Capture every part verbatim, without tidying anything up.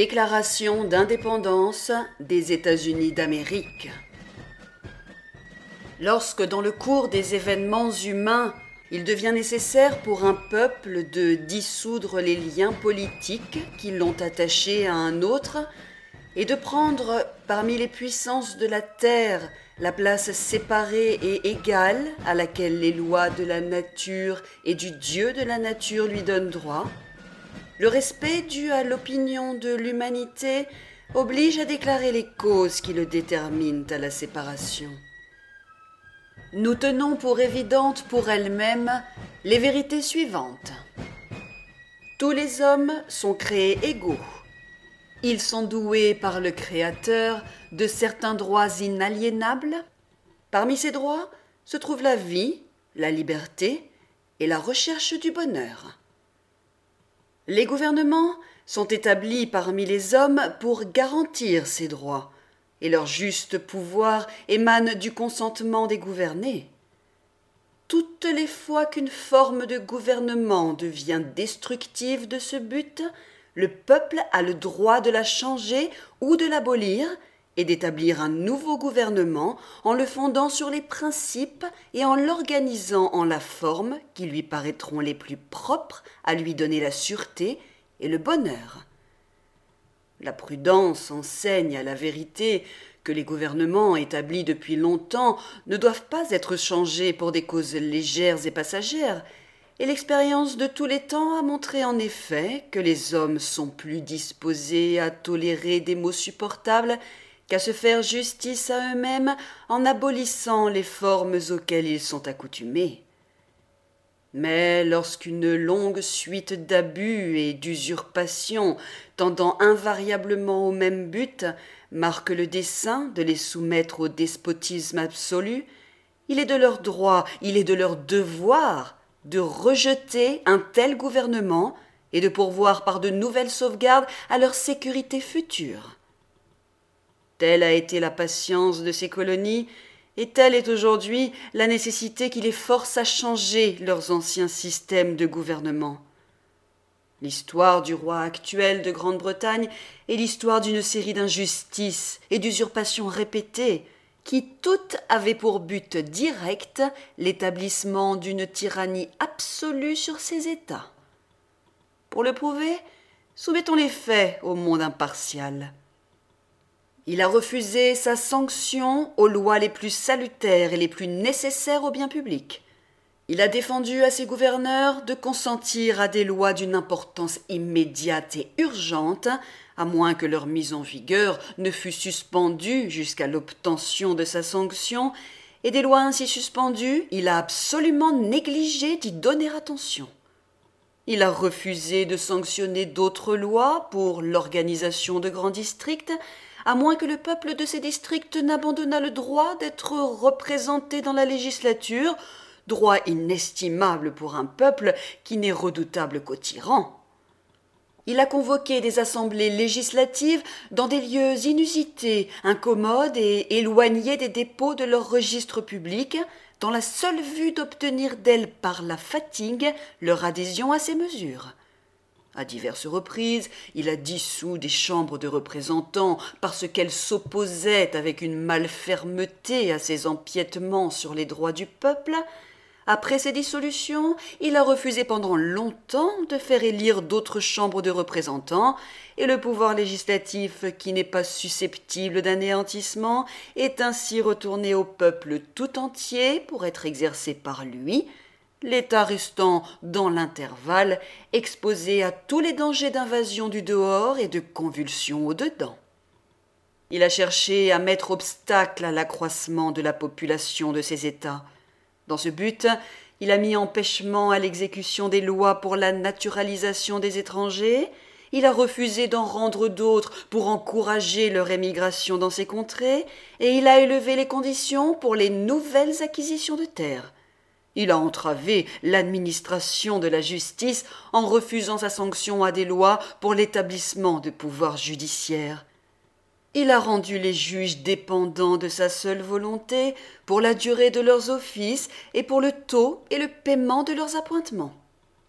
Déclaration d'indépendance des États-Unis d'Amérique. Lorsque dans le cours des événements humains, il devient nécessaire pour un peuple de dissoudre les liens politiques qui l'ont attaché à un autre et de prendre parmi les puissances de la terre la place séparée et égale à laquelle les lois de la nature et du Dieu de la nature lui donnent droit, le respect dû à l'opinion de l'humanité oblige à déclarer les causes qui le déterminent à la séparation. Nous tenons pour évidentes pour elles-mêmes les vérités suivantes. Tous les hommes sont créés égaux. Ils sont doués par le Créateur de certains droits inaliénables. Parmi ces droits se trouvent la vie, la liberté et la recherche du bonheur. Les gouvernements sont établis parmi les hommes pour garantir ces droits, et leur juste pouvoir émane du consentement des gouvernés. Toutes les fois qu'une forme de gouvernement devient destructive de ce but, le peuple a le droit de la changer ou de l'abolir et d'établir un nouveau gouvernement en le fondant sur les principes et en l'organisant en la forme qui lui paraîtront les plus propres à lui donner la sûreté et le bonheur. La prudence enseigne à la vérité que les gouvernements établis depuis longtemps ne doivent pas être changés pour des causes légères et passagères, et l'expérience de tous les temps a montré en effet que les hommes sont plus disposés à tolérer des maux supportables qu'à se faire justice à eux-mêmes en abolissant les formes auxquelles ils sont accoutumés. Mais lorsqu'une longue suite d'abus et d'usurpations tendant invariablement au même but marque le dessein de les soumettre au despotisme absolu, il est de leur droit, il est de leur devoir de rejeter un tel gouvernement et de pourvoir par de nouvelles sauvegardes à leur sécurité future. Telle a été la patience de ces colonies, et telle est aujourd'hui la nécessité qui les force à changer leurs anciens systèmes de gouvernement. L'histoire du roi actuel de Grande-Bretagne est l'histoire d'une série d'injustices et d'usurpations répétées, qui toutes avaient pour but direct l'établissement d'une tyrannie absolue sur ces États. Pour le prouver, soumettons les faits au monde impartial. Il a refusé sa sanction aux lois les plus salutaires et les plus nécessaires au bien public. Il a défendu à ses gouverneurs de consentir à des lois d'une importance immédiate et urgente, à moins que leur mise en vigueur ne fût suspendue jusqu'à l'obtention de sa sanction, et des lois ainsi suspendues, il a absolument négligé d'y donner attention. Il a refusé de sanctionner d'autres lois pour l'organisation de grands districts, à moins que le peuple de ces districts n'abandonnât le droit d'être représenté dans la législature, droit inestimable pour un peuple qui n'est redoutable qu'aux tyrans. Il a convoqué des assemblées législatives dans des lieux inusités, incommodes et éloignés des dépôts de leurs registres publics, dans la seule vue d'obtenir d'elles par la fatigue leur adhésion à ces mesures. À diverses reprises, il a dissous des chambres de représentants parce qu'elles s'opposaient avec une malfermeté à ses empiétements sur les droits du peuple. Après ces dissolutions, il a refusé pendant longtemps de faire élire d'autres chambres de représentants, et le pouvoir législatif, qui n'est pas susceptible d'anéantissement, est ainsi retourné au peuple tout entier pour être exercé par lui, l'État restant, dans l'intervalle, exposé à tous les dangers d'invasion du dehors et de convulsion au dedans. Il a cherché à mettre obstacle à l'accroissement de la population de ces États. Dans ce but, il a mis empêchement à l'exécution des lois pour la naturalisation des étrangers, il a refusé d'en rendre d'autres pour encourager leur émigration dans ces contrées, et il a élevé les conditions pour les nouvelles acquisitions de terres. Il a entravé l'administration de la justice en refusant sa sanction à des lois pour l'établissement de pouvoirs judiciaires. Il a rendu les juges dépendants de sa seule volonté pour la durée de leurs offices et pour le taux et le paiement de leurs appointements.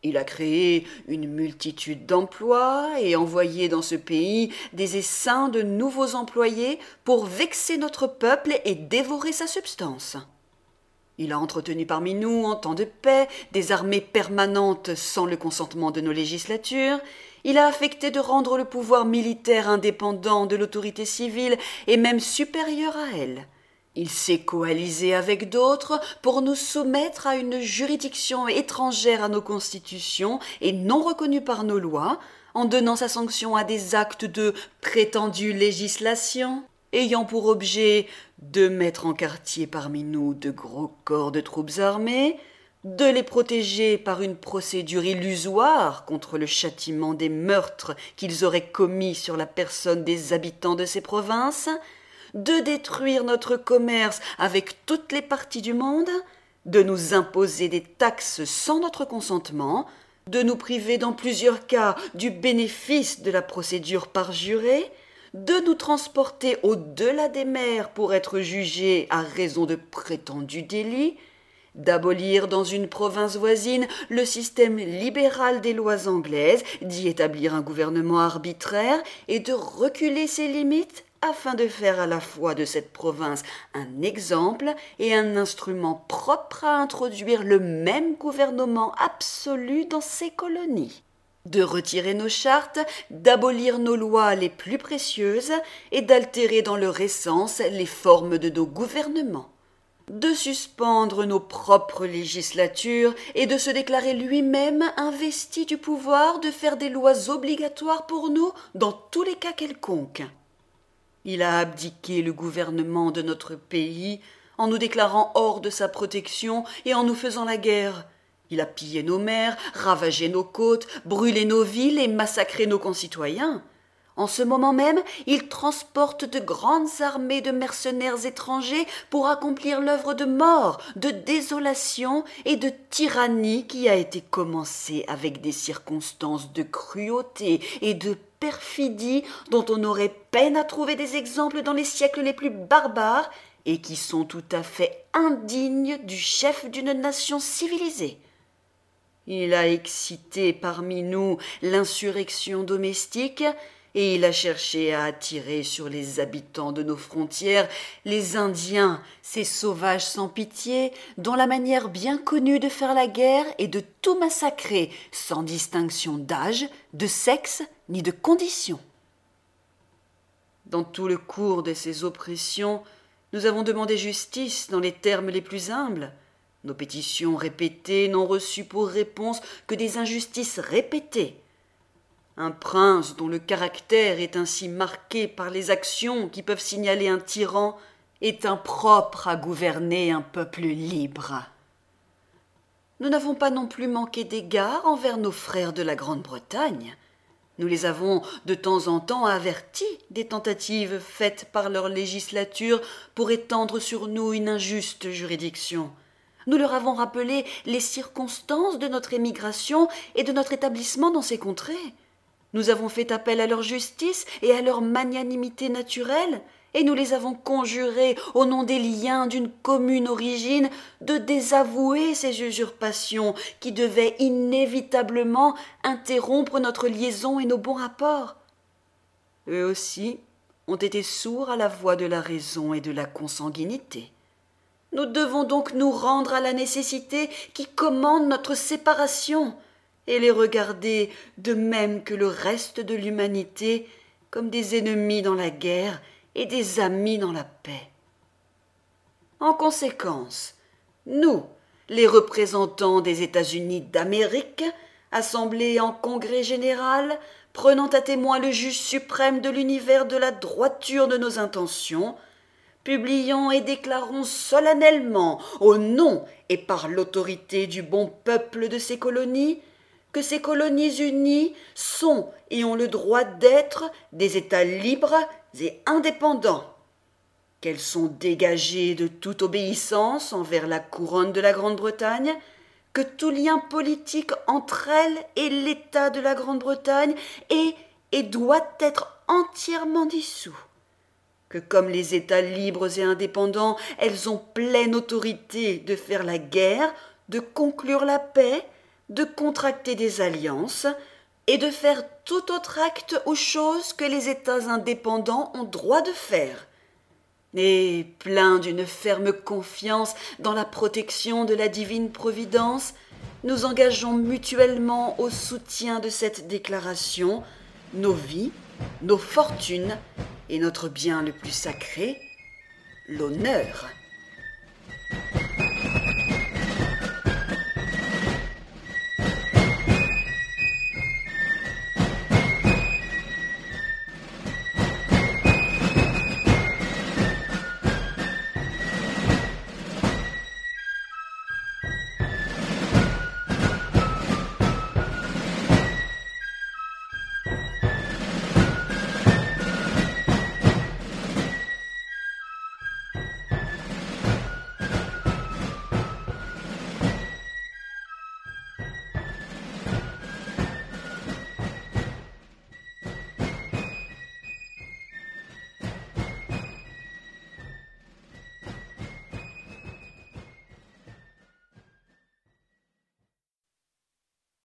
Il a créé une multitude d'emplois et envoyé dans ce pays des essaims de nouveaux employés pour vexer notre peuple et dévorer sa substance. Il a entretenu parmi nous, en temps de paix, des armées permanentes sans le consentement de nos législatures. Il a affecté de rendre le pouvoir militaire indépendant de l'autorité civile et même supérieur à elle. Il s'est coalisé avec d'autres pour nous soumettre à une juridiction étrangère à nos constitutions et non reconnue par nos lois, en donnant sa sanction à des actes de prétendue législation, ayant pour objet de mettre en quartier parmi nous de gros corps de troupes armées, de les protéger par une procédure illusoire contre le châtiment des meurtres qu'ils auraient commis sur la personne des habitants de ces provinces, de détruire notre commerce avec toutes les parties du monde, de nous imposer des taxes sans notre consentement, de nous priver dans plusieurs cas du bénéfice de la procédure par juré, de nous transporter au-delà des mers pour être jugés à raison de prétendus délits, d'abolir dans une province voisine le système libéral des lois anglaises, d'y établir un gouvernement arbitraire et de reculer ses limites afin de faire à la fois de cette province un exemple et un instrument propre à introduire le même gouvernement absolu dans ses colonies, de retirer nos chartes, d'abolir nos lois les plus précieuses et d'altérer dans leur essence les formes de nos gouvernements, de suspendre nos propres législatures et de se déclarer lui-même investi du pouvoir de faire des lois obligatoires pour nous dans tous les cas quelconques. Il a abdiqué le gouvernement de notre pays en nous déclarant hors de sa protection et en nous faisant la guerre. Il a pillé nos mers, ravagé nos côtes, brûlé nos villes et massacré nos concitoyens. En ce moment même, il transporte de grandes armées de mercenaires étrangers pour accomplir l'œuvre de mort, de désolation et de tyrannie qui a été commencée avec des circonstances de cruauté et de perfidie dont on aurait peine à trouver des exemples dans les siècles les plus barbares et qui sont tout à fait indignes du chef d'une nation civilisée. Il a excité parmi nous l'insurrection domestique et il a cherché à attirer sur les habitants de nos frontières les Indiens, ces sauvages sans pitié, dont la manière bien connue de faire la guerre est de tout massacrer, sans distinction d'âge, de sexe ni de condition. Dans tout le cours de ces oppressions, nous avons demandé justice dans les termes les plus humbles. Nos pétitions répétées n'ont reçu pour réponse que des injustices répétées. Un prince dont le caractère est ainsi marqué par les actions qui peuvent signaler un tyran est impropre à gouverner un peuple libre. Nous n'avons pas non plus manqué d'égard envers nos frères de la Grande-Bretagne. Nous les avons de temps en temps avertis des tentatives faites par leur législature pour étendre sur nous une injuste juridiction. Nous leur avons rappelé les circonstances de notre émigration et de notre établissement dans ces contrées. Nous avons fait appel à leur justice et à leur magnanimité naturelle, et nous les avons conjurés, au nom des liens d'une commune origine, de désavouer ces usurpations qui devaient inévitablement interrompre notre liaison et nos bons rapports. Eux aussi ont été sourds à la voix de la raison et de la consanguinité. Nous devons donc nous rendre à la nécessité qui commande notre séparation, et les regarder, de même que le reste de l'humanité, comme des ennemis dans la guerre et des amis dans la paix. En conséquence, nous, les représentants des États-Unis d'Amérique, assemblés en congrès général, prenant à témoin le juge suprême de l'univers de la droiture de nos intentions, publions et déclarons solennellement, au nom et par l'autorité du bon peuple de ces colonies, que ces colonies unies sont et ont le droit d'être des États libres et indépendants, qu'elles sont dégagées de toute obéissance envers la couronne de la Grande-Bretagne, que tout lien politique entre elles et l'État de la Grande-Bretagne est et doit être entièrement dissous, que comme les États libres et indépendants, elles ont pleine autorité de faire la guerre, de conclure la paix, de contracter des alliances et de faire tout autre acte ou chose que les États indépendants ont droit de faire. Et, plein d'une ferme confiance dans la protection de la divine providence, nous engageons mutuellement au soutien de cette déclaration nos vies, nos fortunes et notre bien le plus sacré, l'honneur.